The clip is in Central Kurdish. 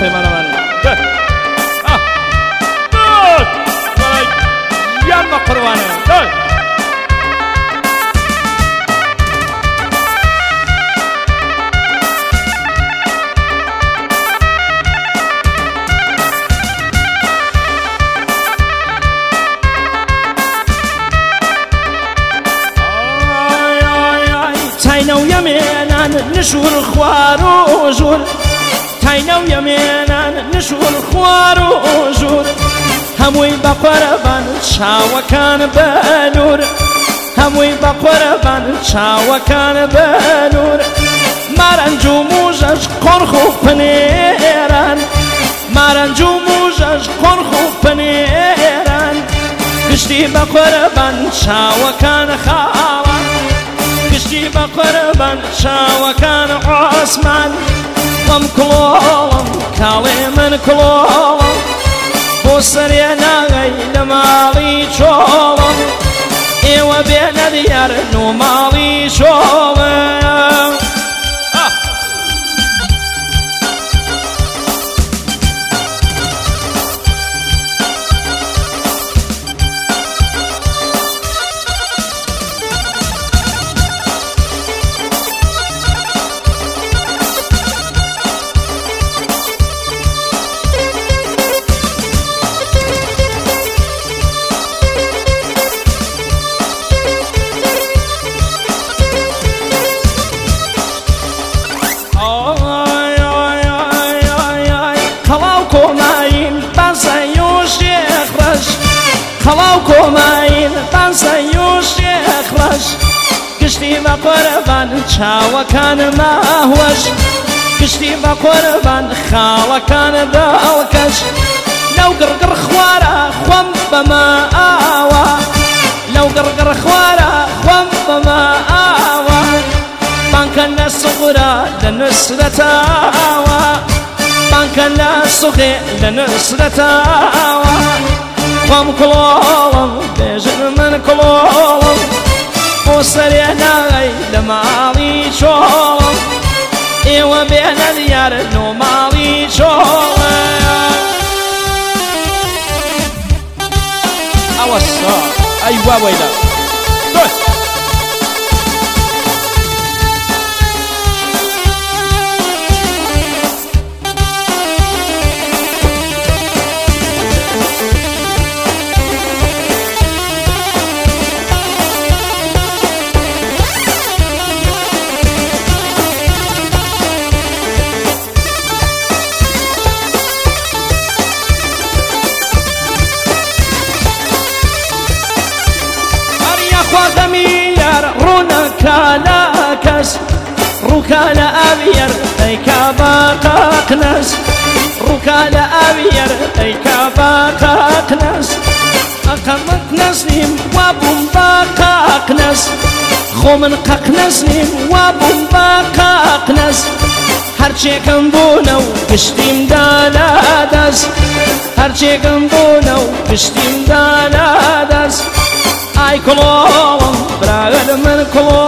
پەیمانەوانی یان بە قڕوانە تاینە و یەمێنان نشور خوار و ژوور تاینە و یەمێنان نشور خوار و ژوور هەمووی بە قۆرەبان چاوەکان بە نور هەمووی بە قۆرەبان چاوەکان بە نور مارەنج و موژەش قۆرخ و پنێران مارەنج و موژەش قۆرخ و پنێران گشتی بە قۆرەبان چاوەکان خاوان گشتی بە قۆرەبان چاوەکان عوسمان وەم کڵۆڵم کاڵێ من کڵۆڵم بۆ سەرێ ناغەی لە ماڵی چۆڵم ئێوە بێنە دیار و ماڵی چۆڵم خەڵاو کۆماین بانسەی و شێخڕەش گشتی بە قۆرەبان چاوەکان ماهوەش گشتی بە قۆرەبان خاڵەکان دڵکەش لەو گڕگڕ خوارە خۆم بەمە ئاوە لەو گڕگڕ خوارە خۆم بەمە ئاوە بانکە لە سوغرە لە نسرەتاوە بانکە لە سوغێ لە نسرەتاوە خۆم کڵۆڵم بێژن من کڵۆڵم بۆ سەرێ ناغەی لە ماڵی چۆڵم ئێوە بێنە دیارن و ماڵی چۆڵم ئەوە سا ئەی وابەیدا کالاکەس ڕووکە لە ئاویەر ئەیکا باقاقنەس ڕووکە لە ئاویەر ئەیکا باقاقنەس ئەقەمت نەزنیم وابووم باقاقنەس خۆ من قەقنەزنیم وابووم باقاقنەس هەرچێکم بوونە و گشتیمدا لادەست هەرچێکم بوونە و گشتیمدا لادەست ئای کڵۆڵم براگەل من کڵۆ